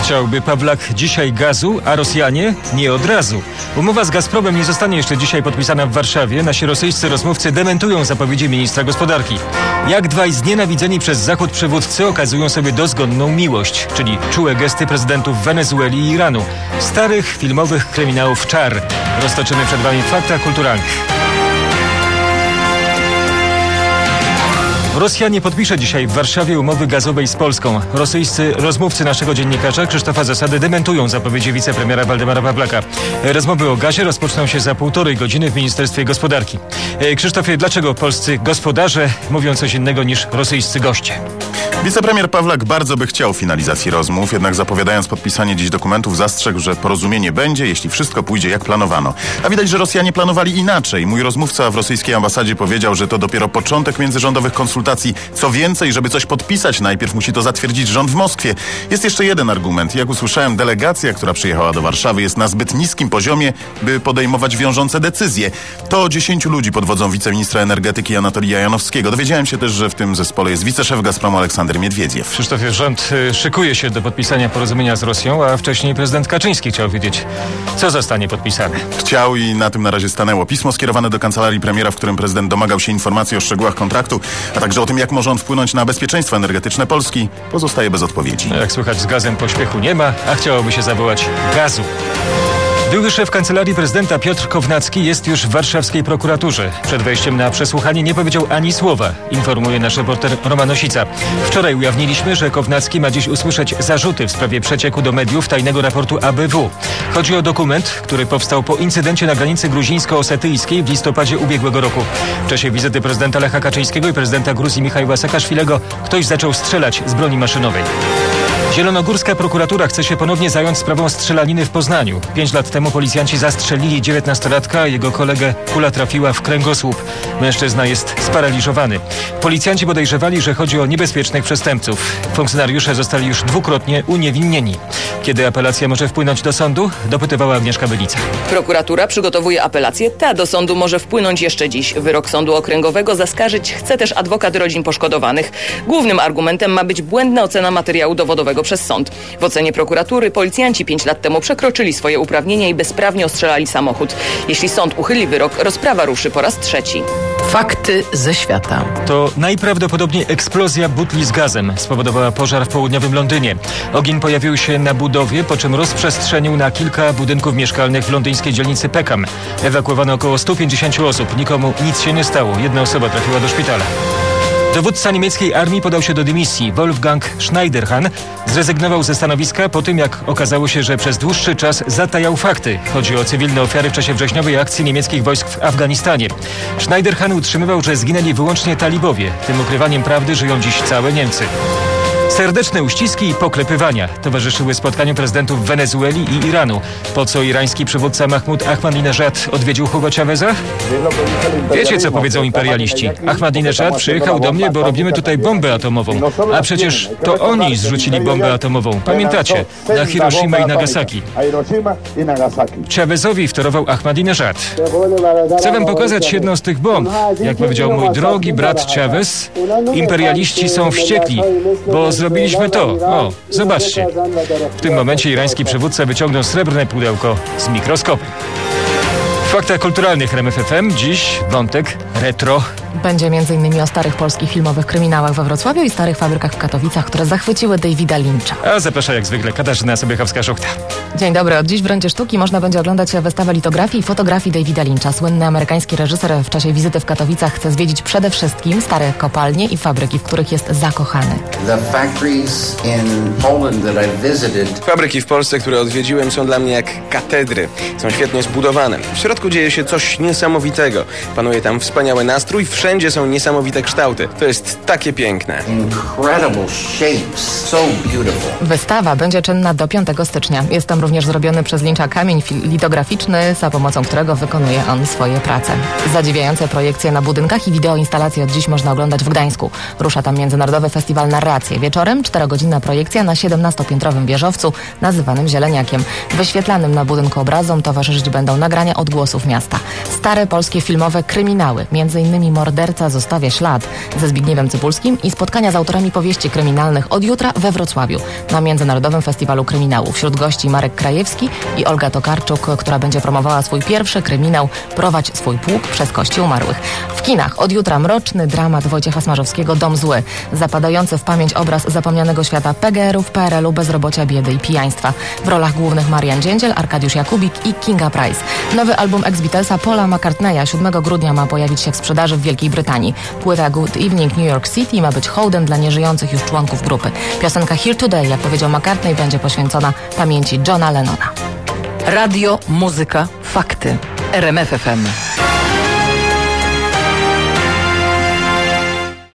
Chciałby Pawlak dzisiaj gazu, a Rosjanie nie od razu. Umowa z Gazpromem nie zostanie jeszcze dzisiaj podpisana w Warszawie. Nasi rosyjscy rozmówcy dementują zapowiedzi ministra gospodarki. Jak dwaj znienawidzeni przez Zachód przywódcy okazują sobie dozgonną miłość, czyli czułe gesty prezydentów Wenezueli i Iranu. Starych filmowych kryminałów czar. Roztoczymy przed wami w faktach kulturalnych. Rosja nie podpisze dzisiaj w Warszawie umowy gazowej z Polską. Rosyjscy rozmówcy naszego dziennikarza Krzysztofa Zasady dementują zapowiedzi wicepremiera Waldemara Pawlaka. Rozmowy o gazie rozpoczną się za 1,5 godziny w Ministerstwie Gospodarki. Krzysztofie, dlaczego polscy gospodarze mówią coś innego niż rosyjscy goście? Wicepremier Pawlak bardzo by chciał finalizacji rozmów, jednak zapowiadając podpisanie dziś dokumentów zastrzegł, że porozumienie będzie, jeśli wszystko pójdzie jak planowano. A widać, że Rosjanie planowali inaczej. Mój rozmówca w rosyjskiej ambasadzie powiedział, że to dopiero początek międzyrządowych konsultacji. Co więcej, żeby coś podpisać, najpierw musi to zatwierdzić rząd w Moskwie. Jest jeszcze jeden argument. Jak usłyszałem, delegacja, która przyjechała do Warszawy, jest na zbyt niskim poziomie, by podejmować wiążące decyzje. To 10 ludzi pod wodzą wiceministra energetyki Anatolija Janowskiego. Dowiedziałem się też, że w tym zespole jest wiceszef Gazpromu Aleksander Miedwiediew. Krzysztofie, rząd szykuje się do podpisania porozumienia z Rosją, a wcześniej prezydent Kaczyński chciał wiedzieć, co zostanie podpisane. Chciał i na tym na razie stanęło. Pismo skierowane do kancelarii premiera, w którym prezydent domagał się informacji o szczegółach kontraktu, a także o tym, jak może on wpłynąć na bezpieczeństwo energetyczne Polski, pozostaje bez odpowiedzi. Jak słychać, z gazem pośpiechu nie ma, a chciałoby się zawołać gazu. Były szef Kancelarii Prezydenta Piotr Kownacki jest już w warszawskiej prokuraturze. Przed wejściem na przesłuchanie nie powiedział ani słowa, informuje nasz reporter Roman Osica. Wczoraj ujawniliśmy, że Kownacki ma dziś usłyszeć zarzuty w sprawie przecieku do mediów tajnego raportu ABW. Chodzi o dokument, który powstał po incydencie na granicy gruzińsko-osetyjskiej w listopadzie ubiegłego roku. W czasie wizyty prezydenta Lecha Kaczyńskiego i prezydenta Gruzji Michaiła Saakaszwilego ktoś zaczął strzelać z broni maszynowej. Zielonogórska prokuratura chce się ponownie zająć sprawą strzelaniny w Poznaniu. 5 lat temu policjanci zastrzelili 19-latka, a jego kolegę kula trafiła w kręgosłup. Mężczyzna jest sparaliżowany. Policjanci podejrzewali, że chodzi o niebezpiecznych przestępców. Funkcjonariusze zostali już dwukrotnie uniewinnieni. Kiedy apelacja może wpłynąć do sądu? Dopytywała Agnieszka Bylica. Prokuratura przygotowuje apelację. Ta do sądu może wpłynąć jeszcze dziś. Wyrok sądu okręgowego zaskarżyć chce też adwokat rodzin poszkodowanych. Głównym argumentem ma być błędna ocena materiału dowodowego przez sąd. W ocenie prokuratury policjanci 5 lat temu przekroczyli swoje uprawnienia i bezprawnie ostrzelali samochód. Jeśli sąd uchyli wyrok, rozprawa ruszy po raz 3. Fakty ze świata. To najprawdopodobniej eksplozja butli z gazem spowodowała pożar w południowym Londynie. Ogień pojawił się na budowie, po czym rozprzestrzenił na kilka budynków mieszkalnych w londyńskiej dzielnicy Peckham. Ewakuowano około 150 osób. Nikomu nic się nie stało. Jedna osoba trafiła do szpitala. Dowódca niemieckiej armii podał się do dymisji. Wolfgang Schneiderhan zrezygnował ze stanowiska po tym, jak okazało się, że przez dłuższy czas zatajał fakty. Chodzi o cywilne ofiary w czasie wrześniowej akcji niemieckich wojsk w Afganistanie. Schneiderhan utrzymywał, że zginęli wyłącznie talibowie. Tym ukrywaniem prawdy żyją dziś całe Niemcy. Serdeczne uściski i poklepywania towarzyszyły spotkaniu prezydentów Wenezueli i Iranu. Po co irański przywódca Mahmoud Ahmadinejad odwiedził Hugo Cháveza? Wiecie, co powiedzą imperialiści. Ahmadinejad przyjechał do mnie, bo robimy tutaj bombę atomową. A przecież to oni zrzucili bombę atomową. Pamiętacie? Na Hiroshima i Nagasaki. Chávezowi wtorował Ahmadinejad. Chcę wam pokazać jedną z tych bomb. Jak powiedział mój drogi brat Chávez, imperialiści są wściekli, bo zrobiliśmy to. O, zobaczcie. W tym momencie irański przywódca wyciągnął srebrne pudełko z mikroskopem. W faktach kulturalnych RMF FM dziś wątek retro. Będzie m.in. o starych polskich filmowych kryminałach we Wrocławiu i starych fabrykach w Katowicach, które zachwyciły Davida Lyncha. A zaprasza jak zwykle Katarzyna Sobiechowska-Szuchta. Dzień dobry. Od dziś w Rondzie Sztuki można będzie oglądać wystawę litografii i fotografii Davida Lyncha. Słynny amerykański reżyser w czasie wizyty w Katowicach chce zwiedzić przede wszystkim stare kopalnie i fabryki, w których jest zakochany. Fabryki w Polsce, które odwiedziłem, są dla mnie jak katedry. Są świetnie zbudowane. W środku dzieje się coś niesamowitego. Panuje tam wspaniały nastrój, wszędzie są niesamowite kształty. To jest takie piękne. Wystawa będzie czynna do 5 stycznia. Jest tam również zrobiony przez Lyncha kamień litograficzny, za pomocą którego wykonuje on swoje prace. Zadziwiające projekcje na budynkach i wideoinstalacje od dziś można oglądać w Gdańsku. Rusza tam Międzynarodowy Festiwal Narracje. Wieczorem 4-godzinna projekcja na 17-piętrowym wieżowcu nazywanym Zieleniakiem. Wyświetlanym na budynku obrazom towarzyszyć będą nagrania odgłosów miasta. Stare polskie filmowe kryminały, m.in. Morderca zostawia ślad ze Zbigniewem Cybulskim i spotkania z autorami powieści kryminalnych od jutra we Wrocławiu na Międzynarodowym Festiwalu Kryminału. Wśród gości Marek Krajewski i Olga Tokarczuk, która będzie promowała swój pierwszy kryminał Prowadź swój pług przez kości umarłych. W kinach od jutra mroczny dramat Wojciecha Smarzowskiego Dom zły, zapadający w pamięć obraz zapomnianego świata PGR-ów, PRL-u, bezrobocia, biedy i pijaństwa. W rolach głównych Marian Dziędziel, Arkadiusz Jakubik i Kinga Price. Nowy album ex-Beatlesa Paula McCartneya 7 grudnia ma pojawić się w sprzedaży w Wielkiej Brytanii. Płyta Good Evening New York City ma być hołdem dla nieżyjących już członków grupy. Piosenka Here Today, jak powiedział McCartney, będzie poświęcona pamięci Johna Lennona. Radio, muzyka, fakty. RMF FM.